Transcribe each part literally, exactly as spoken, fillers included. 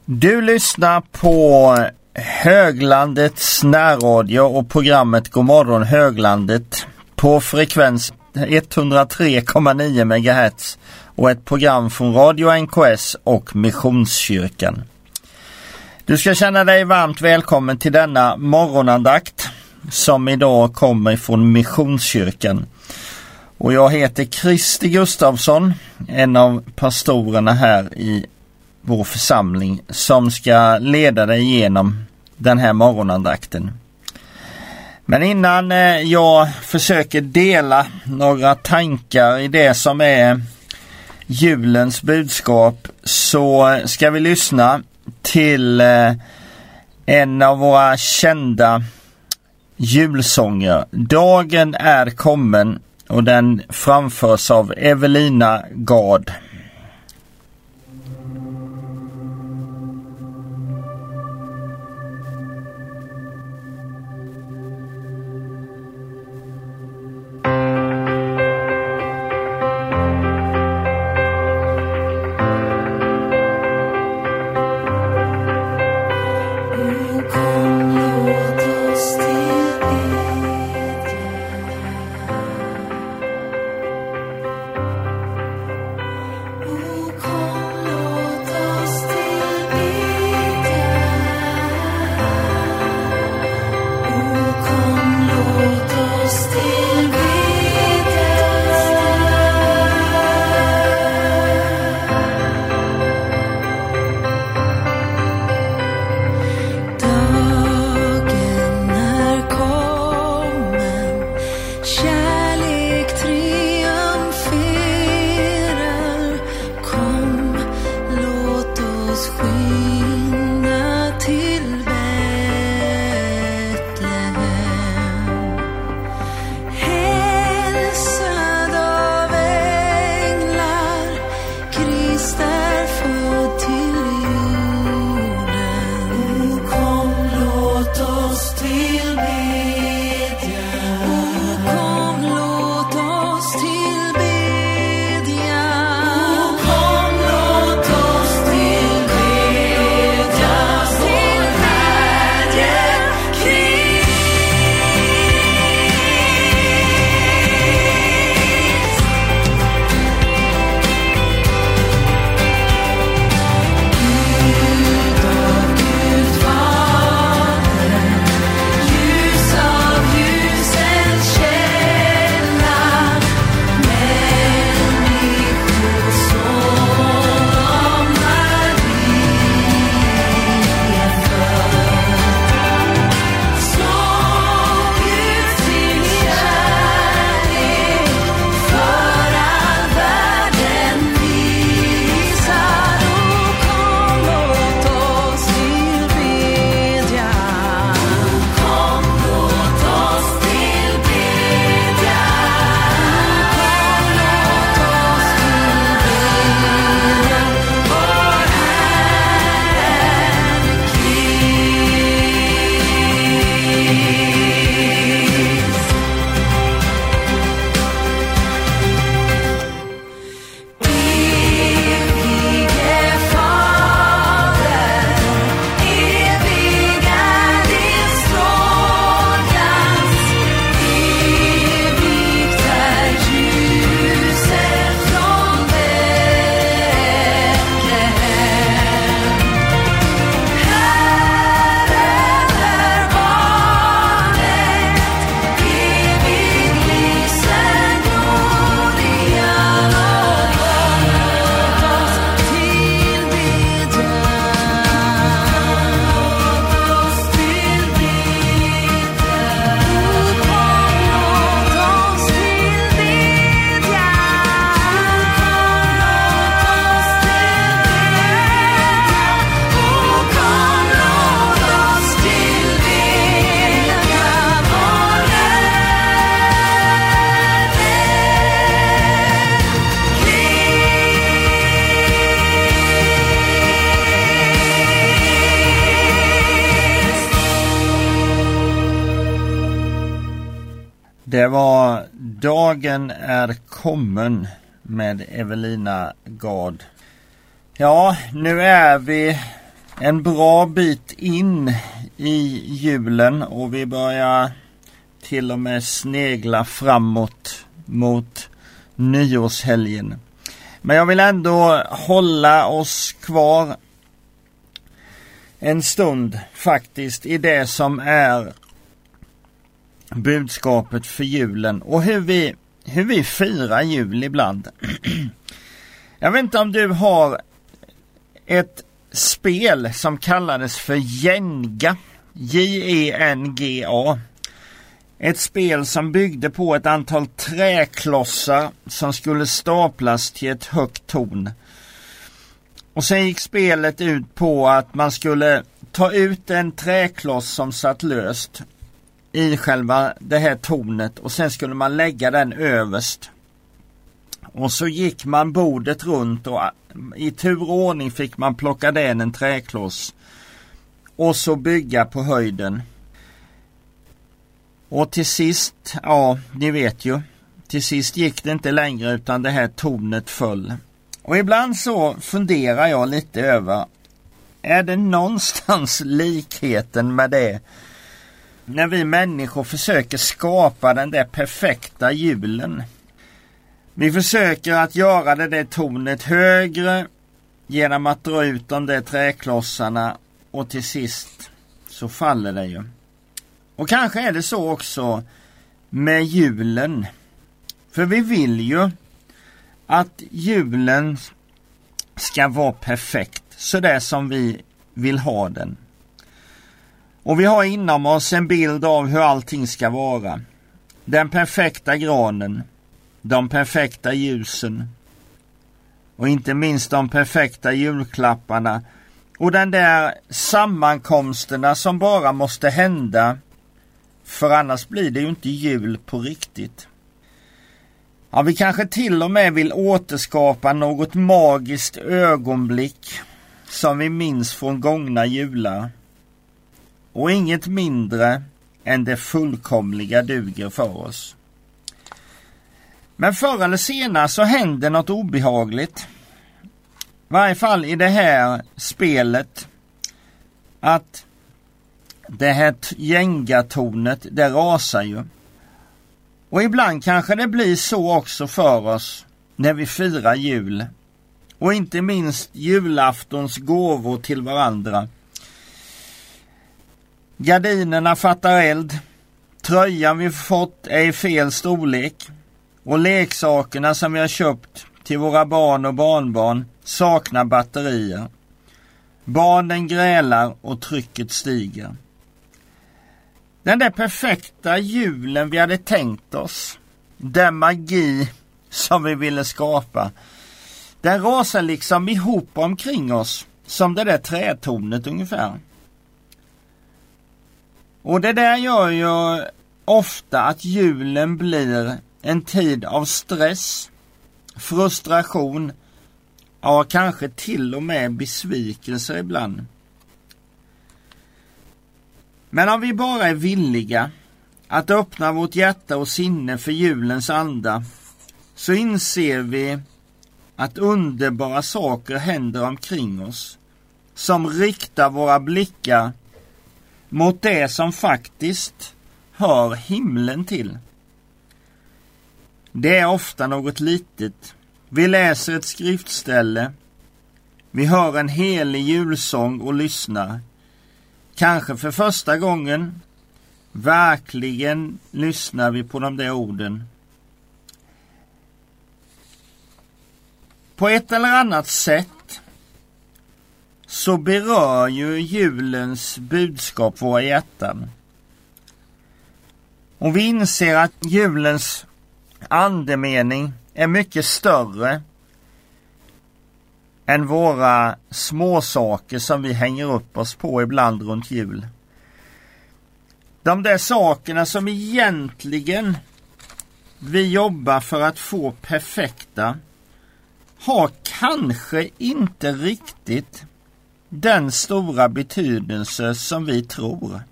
Du lyssnar på Höglandets närradio och programmet God morgon Höglandet på frekvens etthundratre komma nio megahertz och ett program från Radio N K S och Missionskyrkan. Du ska känna dig varmt välkommen till denna morgonandakt som idag kommer från Missionskyrkan. Och jag heter Kristi Gustafsson, en av pastorerna här i vår församling som ska leda dig igenom den här morgonandakten. Men innan jag försöker dela några tankar i det som är julens budskap så ska vi lyssna till en av våra kända julsånger. Dagen är kommen, och den framförs av Evelina Gard. Det var Dagen är kommen med Evelina Gard. Ja, nu är vi en bra bit in i julen och vi börjar till och med snegla framåt mot nyårshelgen. Men jag vill ändå hålla oss kvar en stund faktiskt i det som är budskapet för julen och hur vi, hur vi firar jul ibland. Jag vet inte om du har ett spel som kallades för Jenga, J E N G A. Ett spel som byggde på ett antal träklossar som skulle staplas till ett högt torn. Och sen gick spelet ut på att man skulle ta ut en träkloss som satt löst i själva det här tornet och sen skulle man lägga den överst. Och så gick man bordet runt och i turordning fick man plocka den en träkloss och så bygga på höjden. Och till sist, ja, ni vet ju, till sist gick det inte längre utan det här tornet föll. Och ibland så funderar jag lite över, är det någonstans likheten med det när vi människor försöker skapa den där perfekta julen? Vi försöker att göra det där tornet högre genom att dra ut de där träklossarna och till sist så faller det ju. Och kanske är det så också med julen. För vi vill ju att julen ska vara perfekt, så där som vi vill ha den. Och vi har inom oss en bild av hur allting ska vara. Den perfekta granen, de perfekta ljusen och inte minst de perfekta julklapparna och den där sammankomsterna som bara måste hända, för annars blir det ju inte jul på riktigt. Ja, vi kanske till och med vill återskapa något magiskt ögonblick som vi minns från gångna jular. Och inget mindre än det fullkomliga duger för oss. Men förr eller senare så händer något obehagligt. I varje fall i det här spelet. Att det här gängatornet, det rasar ju. Och ibland kanske det blir så också för oss när vi firar jul. Och inte minst julaftons gåvor till varandra. Gardinerna fattar eld. Tröjan vi fått är i fel storlek. Och leksakerna som vi har köpt till våra barn och barnbarn saknar batterier. Barnen grälar och trycket stiger. Den där perfekta julen vi hade tänkt oss, den magi som vi ville skapa, den rasar liksom ihop omkring oss som det där trätornet ungefär. Och det där gör ju ofta att julen blir en tid av stress, frustration, ja kanske till och med besvikelse ibland. Men om vi bara är villiga att öppna vårt hjärta och sinne för julens anda, så inser vi att underbara saker händer omkring oss som riktar våra blickar mot det som faktiskt hör himlen till. Det är ofta något litet. Vi läser ett skriftställe, vi hör en helig julsång och lyssnar. Kanske för första gången verkligen lyssnar vi på de där orden. På ett eller annat sätt så berör ju julens budskap våra hjärtan. Och vi inser att julens andemening är mycket större än våra småsaker som vi hänger upp oss på ibland runt jul. De där sakerna som egentligen vi jobbar för att få perfekta har kanske inte riktigt den stora betydelse som vi tror.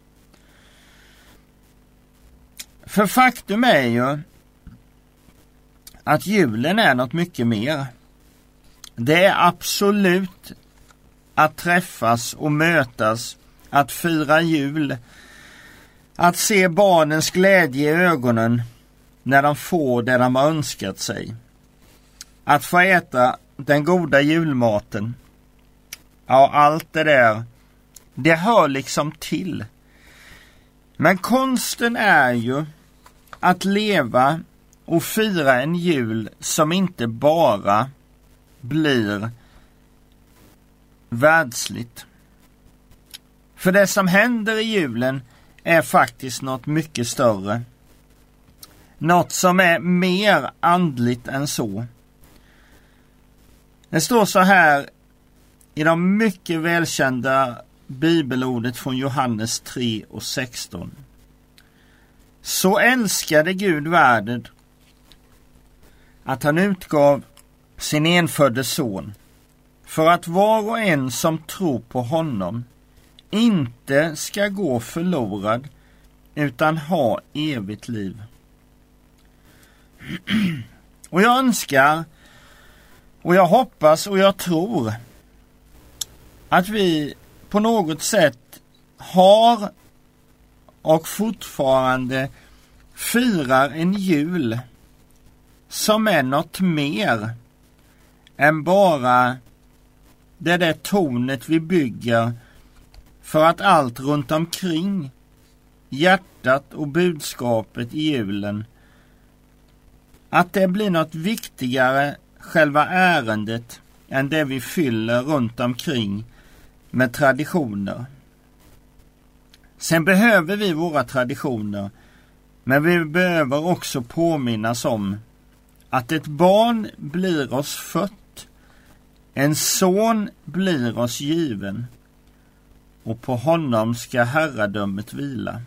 För faktum är ju att julen är något mycket mer. Det är absolut att träffas och mötas, att fira jul, att se barnens glädje i ögonen när de får det de har önskat sig, att få äta den goda julmaten. Ja, allt det där, det hör liksom till. Men konsten är ju att leva och fira en jul som inte bara blir världsligt. För det som händer i julen är faktiskt något mycket större. Något som är mer andligt än så. Det står så här i de mycket välkända bibelordet från Johannes tre och sexton. Så älskade Gud världen att han utgav sin enfödde son, för att var och en som tror på honom inte ska gå förlorad utan ha evigt liv. Och jag önskar och jag hoppas och jag tror att vi på något sätt har och fortfarande firar en jul som är något mer än bara det där tornet vi bygger för att allt runt omkring hjärtat och budskapet i julen, att det blir något viktigare själva ärendet än det vi fyller runt omkring med traditioner. Sen behöver vi våra traditioner, men vi behöver också påminnas om att ett barn blir oss fött, en son blir oss given, och på honom ska herradömet vila.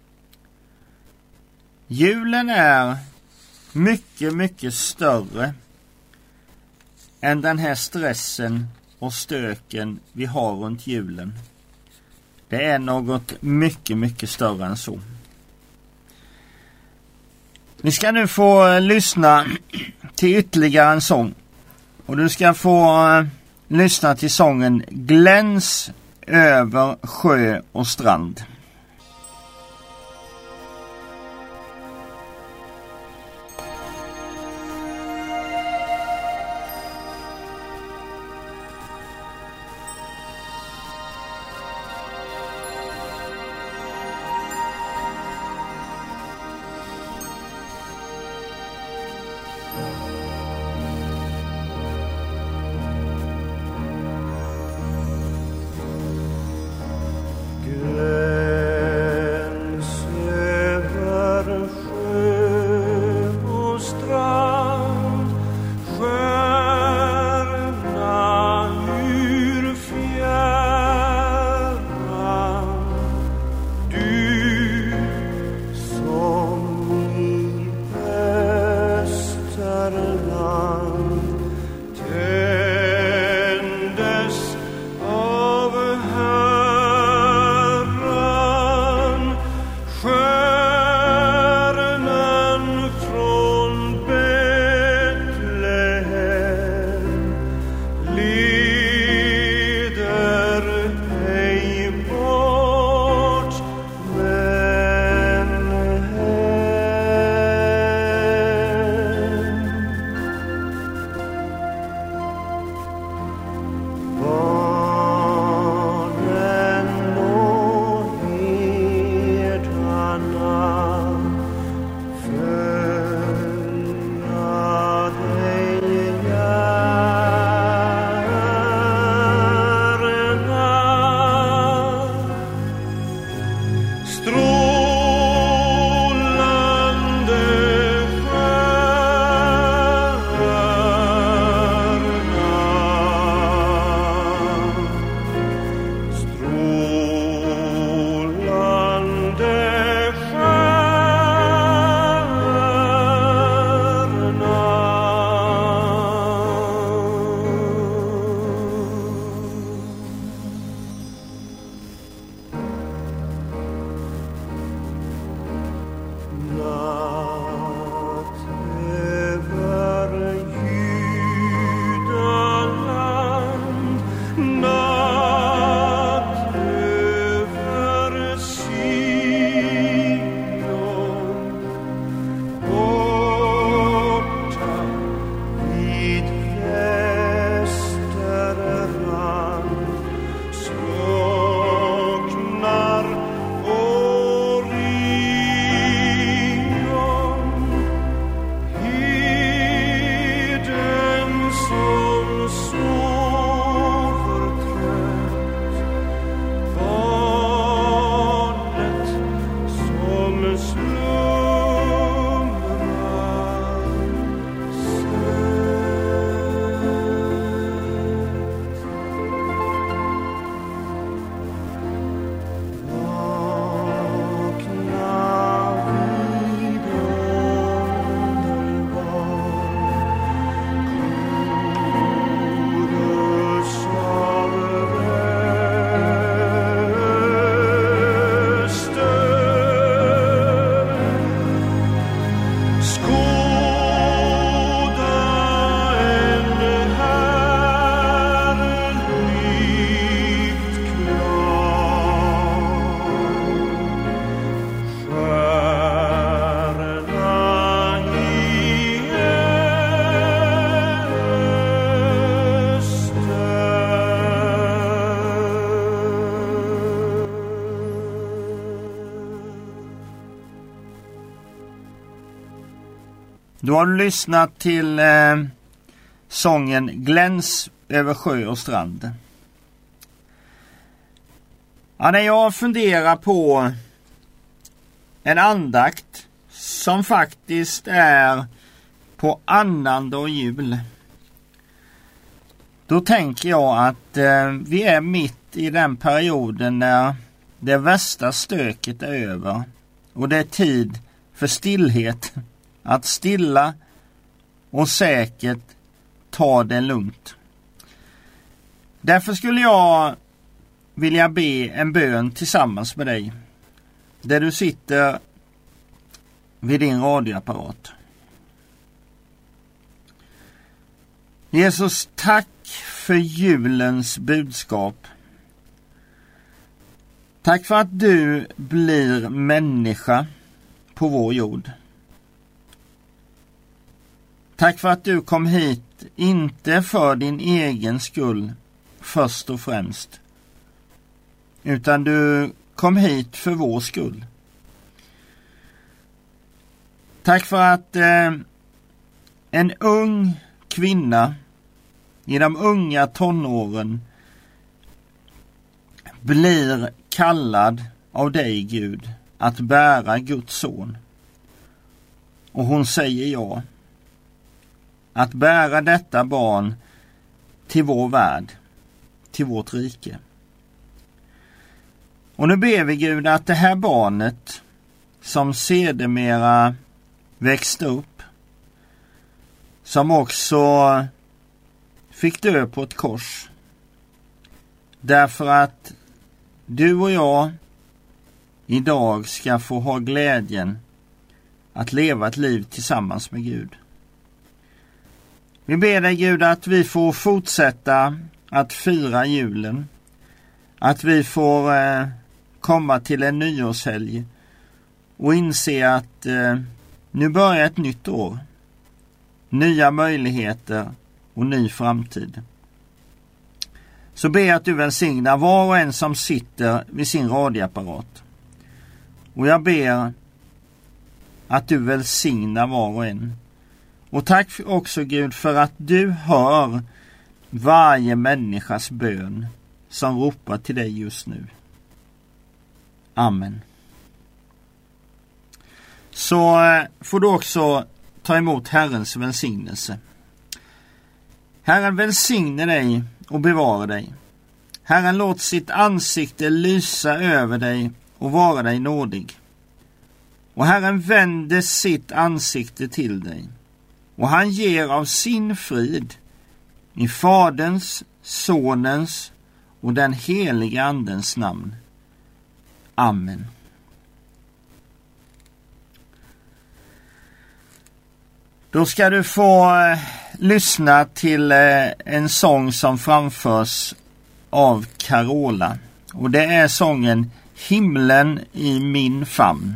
Julen är mycket, mycket större än den här stressen och stöken vi har runt julen. Det är något mycket, mycket större än så. Vi ska nu få lyssna till ytterligare en sång. Och du ska få uh, lyssna till sången Gläns över sjö och strand. Good. Då har du lyssnat till eh, sången Gläns över sjö och strand. Ja, när jag funderar på en andakt som faktiskt är på annandag och jul, då tänker jag att eh, vi är mitt i den perioden när det värsta stöket är över och det är tid för stillhet, att stilla och säkert ta det lugnt. Därför skulle jag vilja be en bön tillsammans med dig där du sitter vid din radioapparat. Jesus, tack för julens budskap. Tack för att du blir människa på vår jord. Tack för att du kom hit inte för din egen skull först och främst, utan du kom hit för vår skull. Tack för att eh, en ung kvinna i de unga tonåren blir kallad av dig, Gud, att bära Guds son. Och hon säger ja. Att bära detta barn till vår värld, till vårt rike. Och nu ber vi, Gud, att det här barnet som sedermera växte upp, som också fick dö på ett kors, därför att du och jag idag ska få ha glädjen att leva ett liv tillsammans med Gud. Vi ber dig, Gud, att vi får fortsätta att fira julen, att vi får eh, komma till en nyårshelg och inse att eh, nu börjar ett nytt år, nya möjligheter och ny framtid. Så ber jag att du välsignar var och en som sitter vid sin radioapparat. Och jag ber att du välsignar var och en. Och tack också, Gud, för att du hör varje människas bön som ropar till dig just nu. Amen. Så får du också ta emot Herrens välsignelse. Herren välsigne dig och bevara dig. Herren låt sitt ansikte lysa över dig och vara dig nådig. Och Herren vänder sitt ansikte till dig. Och han ger av sin frid i Faderns, Sonens och den helige Andens namn. Amen. Då ska du få eh, lyssna till eh, en sång som framförs av Carola. Och det är sången Himlen i min famn.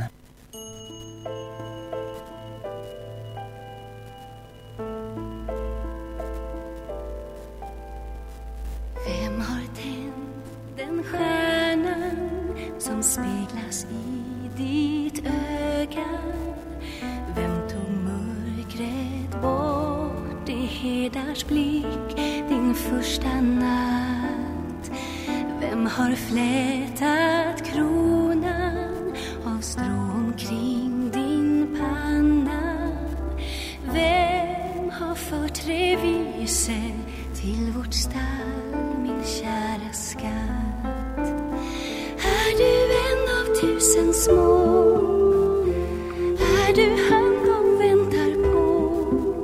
Vem har tänt den stjärnan som speglas i ditt öga? Vem tog mörkret bort i herdars blick din första natt? Vem har flätat kronan av strå omkring din panna? Vem har fört revise till vårt stall, min kära skatt? Är du en av tusen små? Är du han de väntar på?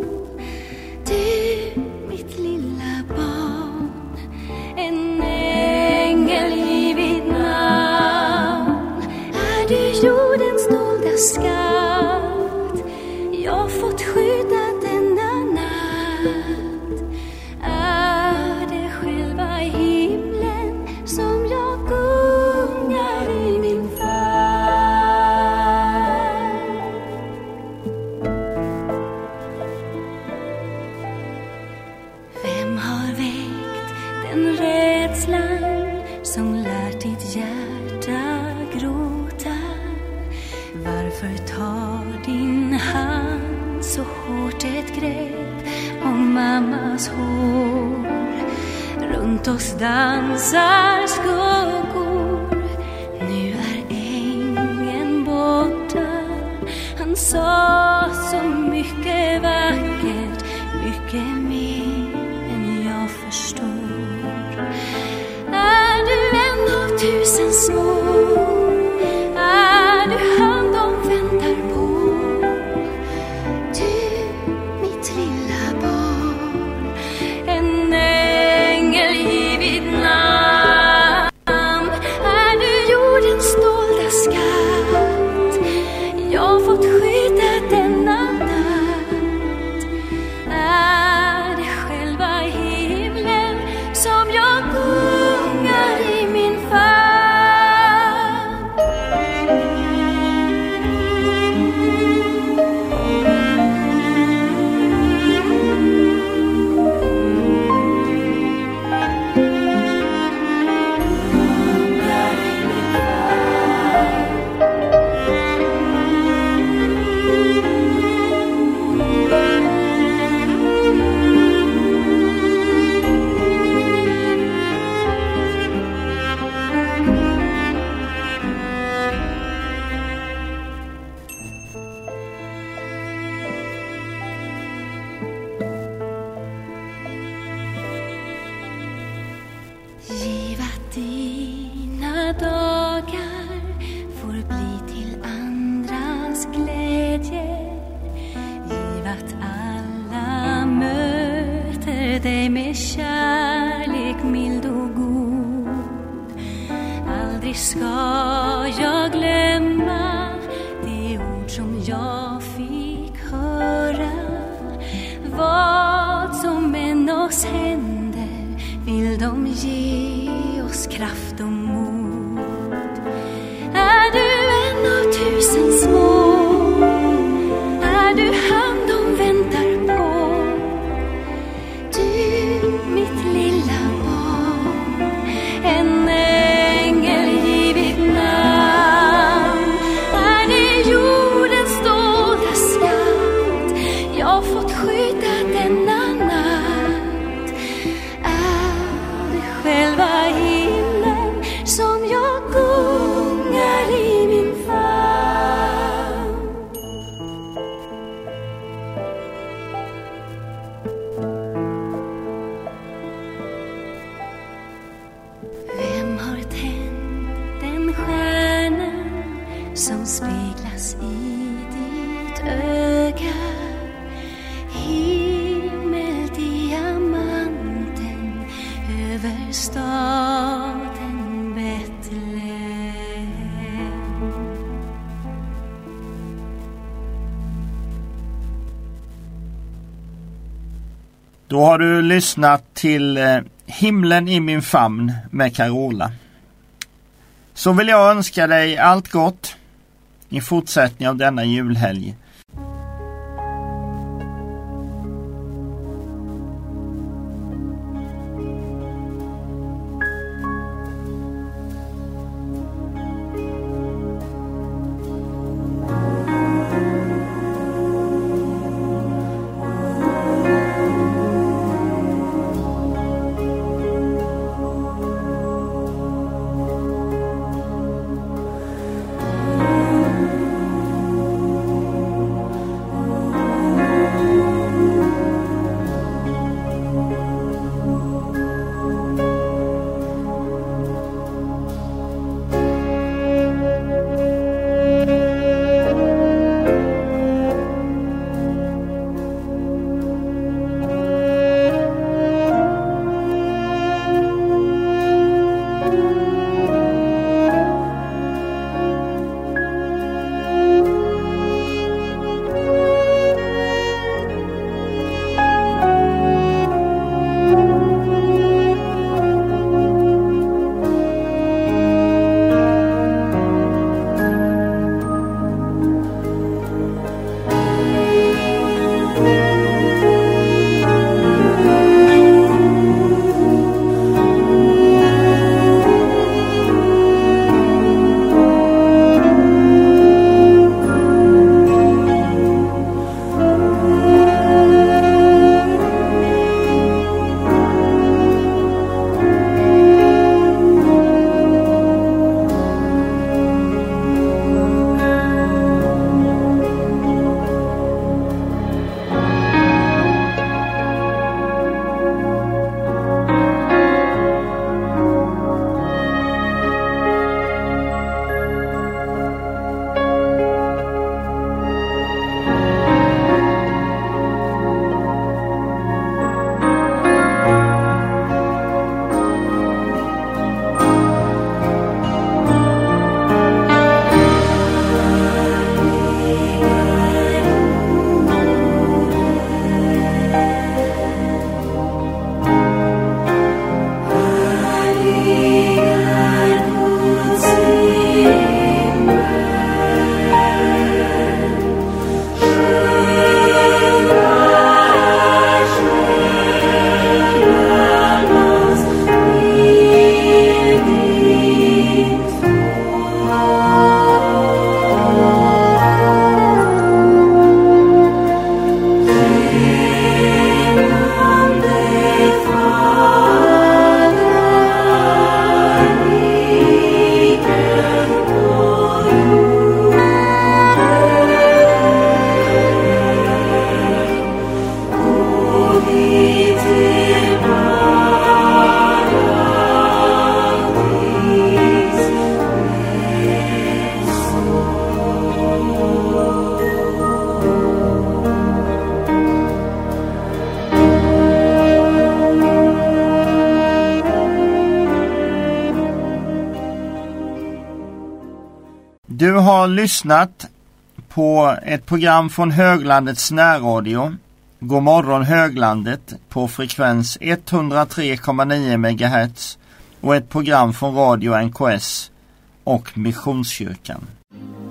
Du, mitt lilla barn, en ängel givit namn. Är du jordens dolda skatt? Jag fått skydda denna natt. Är det själva himlen som jag gungar i min famn? Vem har väckt den rädslan som lärt ditt hjärta gråta? Varför tar din hand så hårt grepp om mammas hår. Runt oss dansar skuggor. Nu är ängen borta. Han sa så mycket vackert, mycket mer än jag förstår. Är du en av tusen små? Är du han de väntar på? Du, mitt lilla barn, en ängel givit namn. Är du jordens dolda skatt? Jag fått skydda denna natt. Är det själva himlen som jag gungar i min famn? Giv att dina dagar får bli till andras glädje. Giv att alla möter dig med kärlek mild och god. Aldrig ska jag glömma de ord som jag fick höra. Vad som än oss händer vill de ge oss kraft och mod. Är du en av tusen små? Är du han de väntar på? Du, mitt lilla barn, en ängel givit namn. Är det jordens dolda skatt? Jag fått skydda denna natt. Är det själva himlen som jag gungar i min famn? Vem har tänt den stjärnan som speglas i ditt öga? Himmeldiamanten över staden Betlehem. Då har du lyssnat till eh, Himlen i min famn med Carola. Så vill jag önska dig allt gott i fortsättning av denna julhelg. Du har lyssnat på ett program från Höglandets närradio, God morgon Höglandet, på frekvens etthundratre komma nio megahertz och ett program från Radio N K S och Missionskyrkan.